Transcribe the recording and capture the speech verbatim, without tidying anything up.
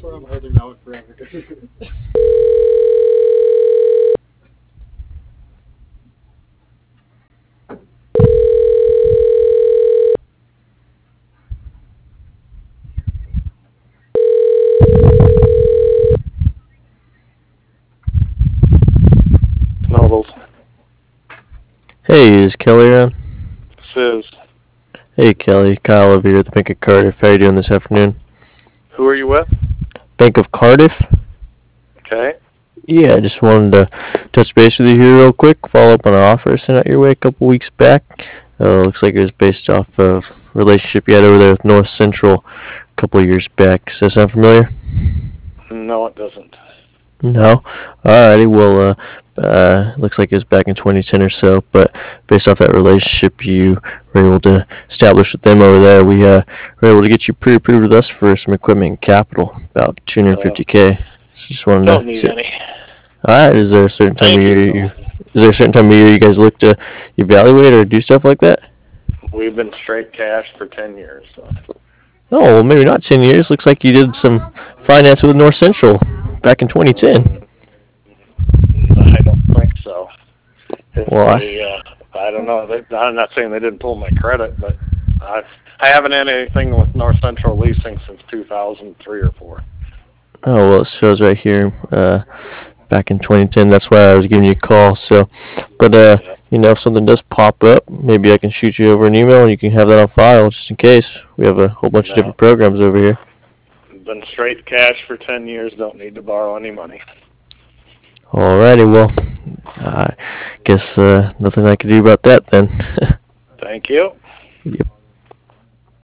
why I'm holding out forever. Novels. Hey, is Kelly around? Says, Hey, Kelly. Kyle over here at the Bank of Cardiff. How you doing this afternoon? who are you with? Bank of Cardiff? Okay. Yeah, I just wanted to touch base with you here real quick. Follow up on an offer I sent out your way a couple weeks back. Uh, looks like it was based off of a relationship you had over there with North Central a couple of years back. Does that sound familiar? No, it doesn't. No? Alrighty, well, uh, uh, looks like it was back in twenty ten or so, but based off that relationship you were able to establish with them over there, we uh, were able to get you pre-approved with us for some equipment and capital, about two hundred fifty k. So just wanted Don't to need see. any. Alright, is there a certain time Thank of year you, you, is there a certain time of year you guys look to evaluate or do stuff like that? We've been straight cash for ten years. So. Oh, well, maybe not ten years. Looks like you did some finance with North Central back in twenty ten. I don't think so. If Well, I, they, uh, I don't know. They, I'm not saying they didn't pull my credit, but I, I haven't had anything with North Central Leasing since two thousand three or four. oh, well, it shows right here, uh, back in twenty ten. That's why I was giving you a call. So, but, uh, Yeah. you know, if something does pop up, maybe I can shoot you over an email and you can have that on file just in case. We have a whole bunch of No. different programs over here. Been straight cash for ten years. Don't need to borrow any money. Alrighty, well, I guess uh, nothing I can do about that then. Thank you. Yep.